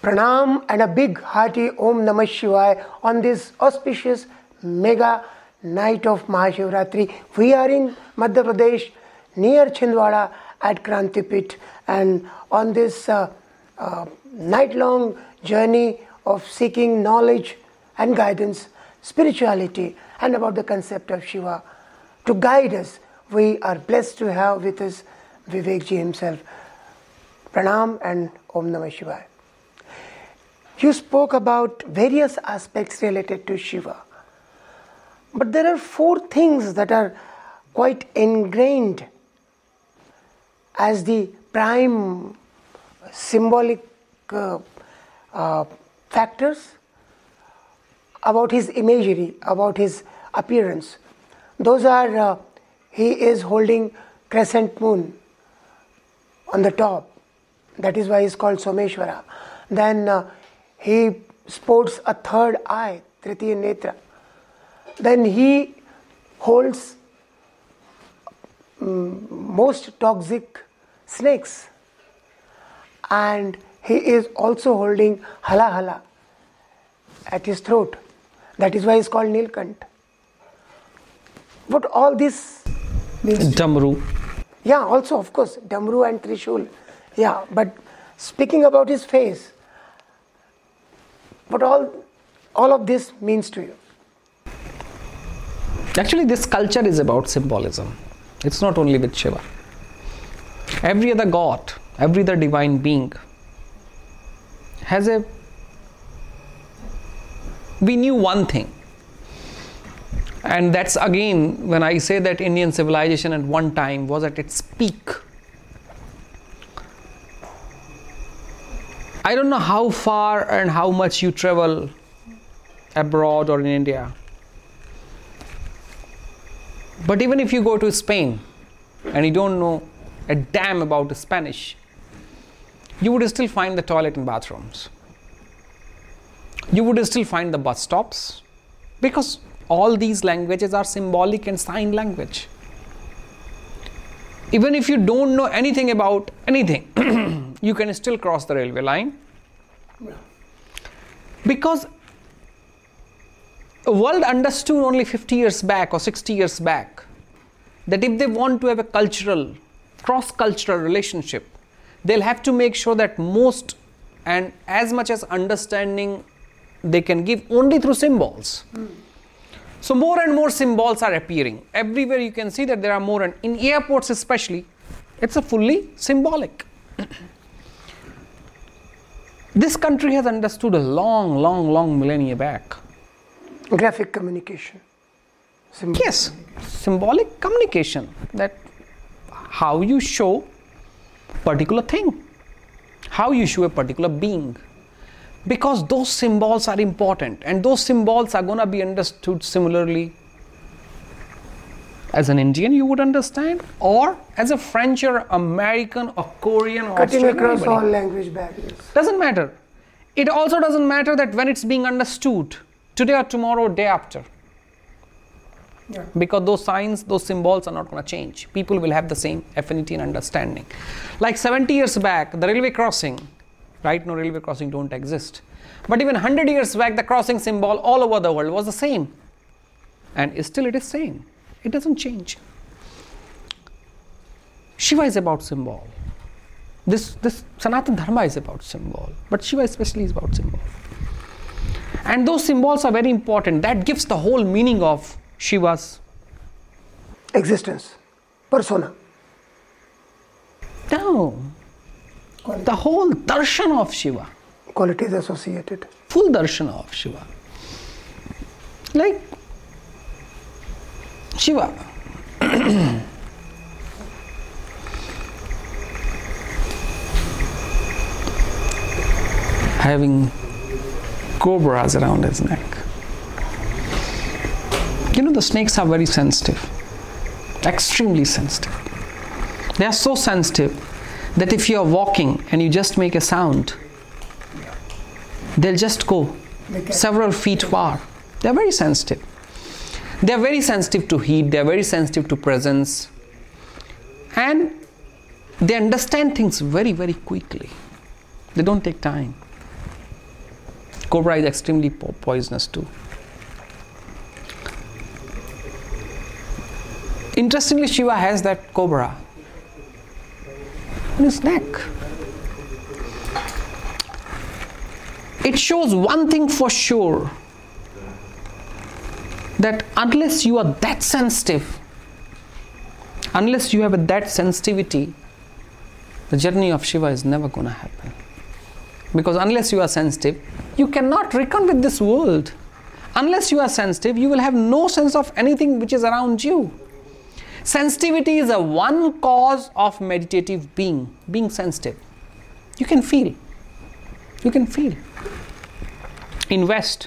Pranam and a big hearty Om Namah Shivaya on this auspicious mega night of Mahashivratri. We are in Madhya Pradesh near Chhindwara at Krantipit, and on this night-long journey of seeking knowledge and guidance, spirituality, and about the concept of Shiva. To guide us, we are blessed to have with us Vivek Ji himself. Pranam and Om Namah Shivaya. You spoke about various aspects related to Shiva. But there are 4 things that are quite ingrained as the prime symbolic factors about his imagery, about his appearance. Those are, he is holding crescent moon on the top. That is why he is called Someshwara. Then he sports a third eye, Tritiya Netra. Then he holds most toxic snakes. And he is also holding Hala Hala at his throat. That is why he is called Nilkant. What all this means? Damru. Yeah, also of course, Damru and Trishul. Yeah, but speaking about his face, what all of this means to you? Actually, this culture is about symbolism. It's not only with Shiva. Every other god, every other divine being has a... We knew one thing. And that's again, when I say that Indian civilization at one time was at its peak. I don't know how far and how much you travel abroad or in India. But even if you go to Spain and you don't know a damn about Spanish, you would still find the toilet and bathrooms. You would still find the bus stops, because all these languages are symbolic and sign language. Even if you don't know anything about anything, you can still cross the railway line. Because the world understood only 50 years back or 60 years back that if they want to have a cultural, cross-cultural relationship, they'll have to make sure that most and as much as understanding they can give only through symbols. So more and more symbols are appearing. Everywhere you can see that there are more, and in airports especially, it's a fully symbolic. This country has understood a long millennia back. Graphic communication. Yes, symbolic communication. That how you show particular thing, how you show a particular being. Because those symbols are important, and those symbols are going to be understood similarly as an Indian you would understand, or as a French or American or Korean or cutting Australian, across anybody. all language barriers. Doesn't matter. It also doesn't matter that when it's being understood today or tomorrow, day after. Yeah. Because those signs, those symbols are not going to change. People will have the same affinity and understanding. Like 70 years back, the railway crossing, right? No, railway crossing don't exist. But even 100 years back, the crossing symbol all over the world was the same. And still it is same. It doesn't change. Shiva is about symbol. This Sanatana Dharma is about symbol. But Shiva especially is about symbol. And those symbols are very important. That gives the whole meaning of Shiva's existence, persona. No. Quality. The whole darshan of Shiva. Qualities associated. Full darshan of Shiva. Like Shiva. Having cobras around his neck. You know, the snakes are very sensitive. Extremely sensitive. They are so sensitive that if you are walking and you just make a sound, they'll just go several feet far. They are very sensitive. They are very sensitive to heat. They are very sensitive to presence. And they understand things very, very quickly. They don't take time. Cobra is extremely poisonous too. Interestingly, Shiva has that cobra on his neck. It shows one thing for sure, that unless you are that sensitive, unless you have that sensitivity, the journey of Shiva is never going to happen. Because unless you are sensitive, you cannot reckon with this world. Unless you are sensitive, you will have no sense of anything which is around you. Sensitivity is a one cause of meditative being sensitive. You can feel. You can feel. In West,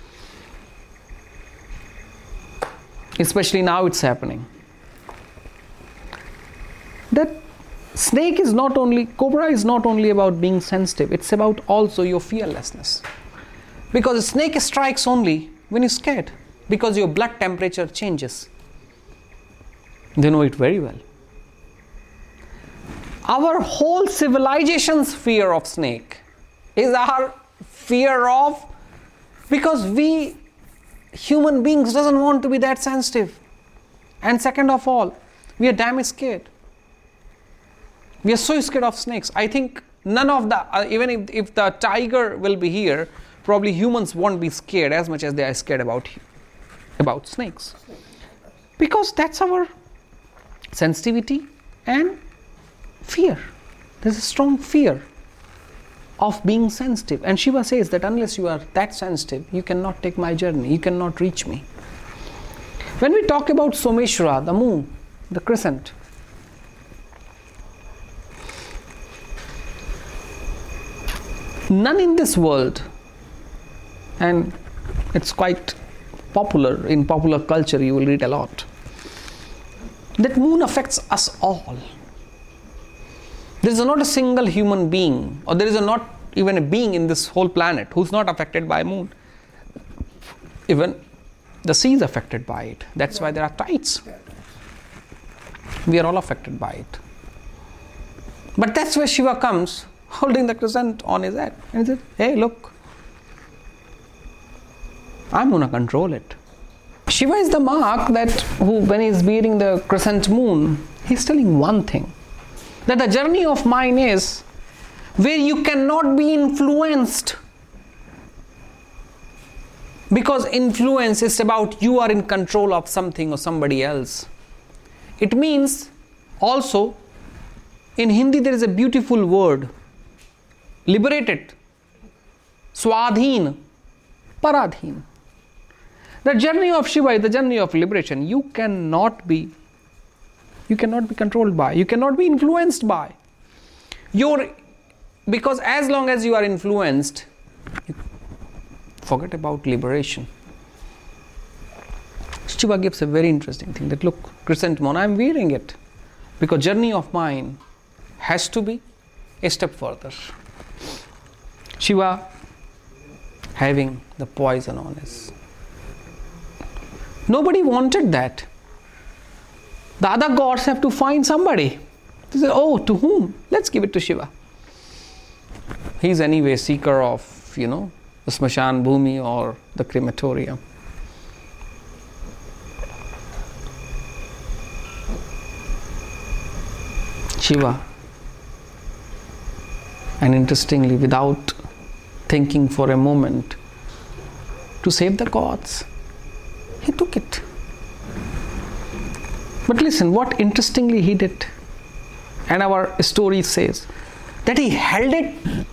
especially now it's happening, that snake is not only, cobra is not only about being sensitive, it's about also your fearlessness. Because a snake strikes only when you're scared, because your blood temperature changes. They know it very well. Our whole civilization's fear of snake is our fear of, because we human beings doesn't want to be that sensitive. And second of all, we are damn scared. We are so scared of snakes. I think none of the, even if the tiger will be here, probably humans won't be scared as much as they are scared about snakes. Because that's our sensitivity and fear. There's a strong fear of being sensitive. And Shiva says that unless you are that sensitive, you cannot take my journey, you cannot reach me. When we talk about Someshwara, the moon, the crescent, none in this world, and it's quite popular, in popular culture you will read a lot, that moon affects us all. There is not a single human being, or there is not even a being in this whole planet who's not affected by moon. Even the sea is affected by it. That's why there are tides. We are all affected by it. But that's where Shiva comes, holding the crescent on his head, and he says, hey, look, I'm going to control it. Shiva is the mark that who, when he's bearing the crescent moon, he's telling one thing, that the journey of mine is where you cannot be influenced. Because influence is about you are in control of something or somebody else. It means also, in Hindi there is a beautiful word, liberated, swadhin, paradhin. The journey of Shiva is the journey of liberation. You cannot be controlled by, you cannot be influenced by. Because as long as you are influenced, you forget about liberation. Shiva gives a very interesting thing, that look, crescent moon, I am wearing it because journey of mine has to be a step further. Shiva having the poison on his. Nobody wanted that. The other gods have to find somebody. They say, oh, to whom? Let's give it to Shiva. He's anyway seeker of, the Smashan Bhumi or the crematorium. Shiva. And interestingly, without thinking for a moment, to save the gods, he took it. But listen, what interestingly he did, and our story says, that he held it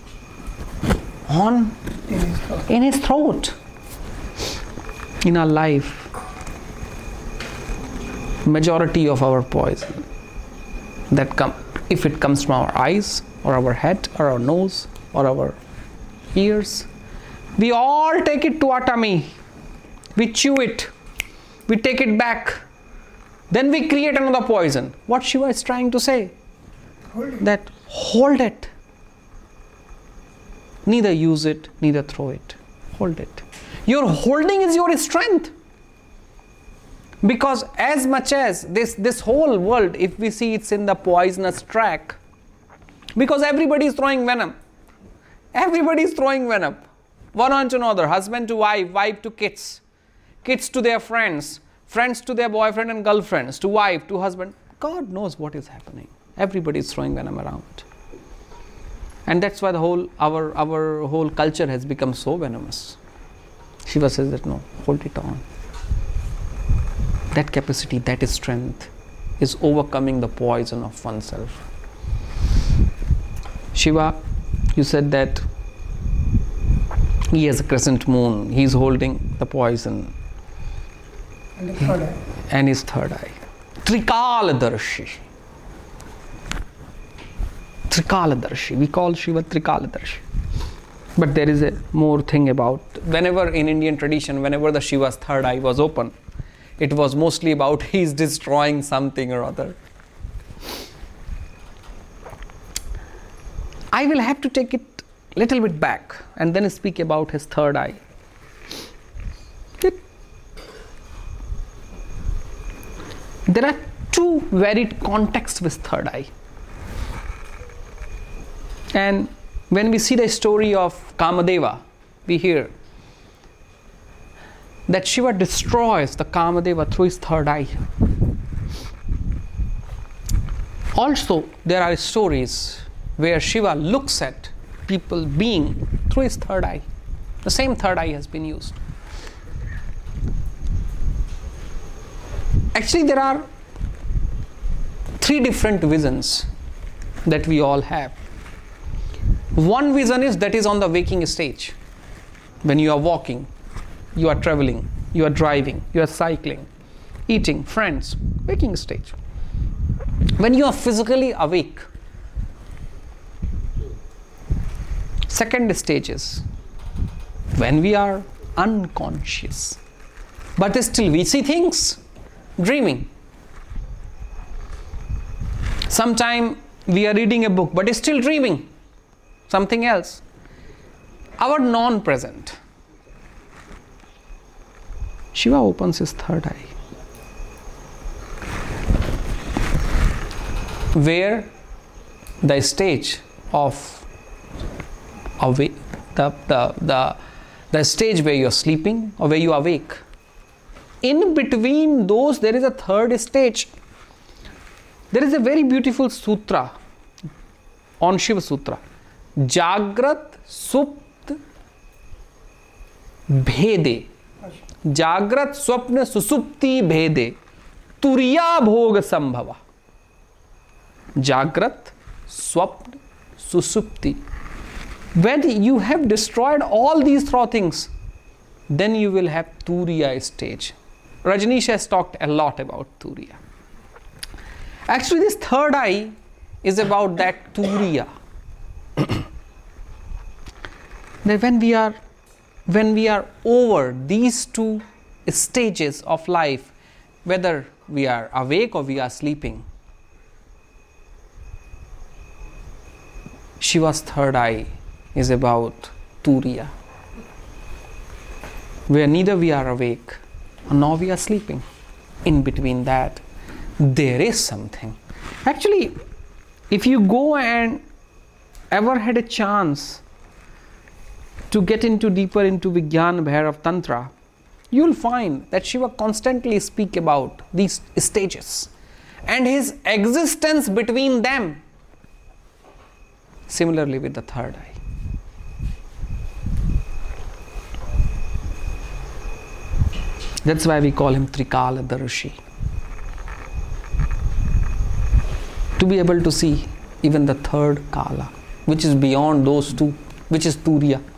on in his throat. In our life, majority of our poison that if it comes from our eyes or our head or our nose or our ears, we all take it to our tummy, we chew it, we take it back, then we create another poison. What Shiva is trying to say, that hold it, neither use it, neither throw it, hold it. Your holding is your strength. Because as much as this whole world, if we see, it's in the poisonous track, because everybody is throwing venom. Everybody is throwing venom. one to another, husband to wife, wife to kids, kids to their friends, friends to their boyfriend and girlfriends, to wife, to husband. God knows what is happening. Everybody is throwing venom around. And that's why our whole culture has become so venomous. Shiva says that no, hold it on. That capacity, that strength is overcoming the poison of oneself. Shiva, you said that he has a crescent moon, he is holding the poison. And the third eye. And his third eye. Trikaladarshi. Trikaladarshi. We call Shiva Trikaladarshi. But there is a more thing about, whenever in Indian tradition, whenever the Shiva's third eye was open, it was mostly about he is destroying something or other. I will have to take it a little bit back and then speak about his third eye. There are two varied contexts with third eye. And when we see the story of Kamadeva, we hear that Shiva destroys the Kamadeva through his third eye. Also, there are stories where Shiva looks at people being through his third eye. The same third eye has been used. Actually, there are three different visions that we all have. One vision is that is on the waking stage. When you are walking, you are traveling, you are driving, you are cycling, eating, friends, waking stage. When you are physically awake. Second stage is when we are unconscious, but still we see things, dreaming. Sometime we are reading a book, but still dreaming something else. Our non-present. Shiva opens his third eye, where the stage of awake, the stage where you are sleeping or where you are awake. In between those, there is a third stage. There is a very beautiful sutra on Shiva Sutra. Jagrat Supt Bhede. Jagrat Swapna Susupti Bhede. Turiya Bhoga Sambhava. Jagrat Swapna Susupti. When you have destroyed all these three things, then you will have Turiya stage. Rajneesh has talked a lot about Turiya. Actually, this third eye is about that Turiya. That when we are over these two stages of life, whether we are awake or we are sleeping, Shiva's third eye is about Turiya, where neither we are awake nor we are sleeping. In between that, there is something. Actually, if you go and ever had a chance to get deeper into Vigyan Bhairav Tantra, you will find that Shiva constantly speaks about these stages and his existence between them. Similarly with the third eye. That's why we call him Trikaladarshi. To be able to see even the third Kala, which is beyond those two, which is Turiya.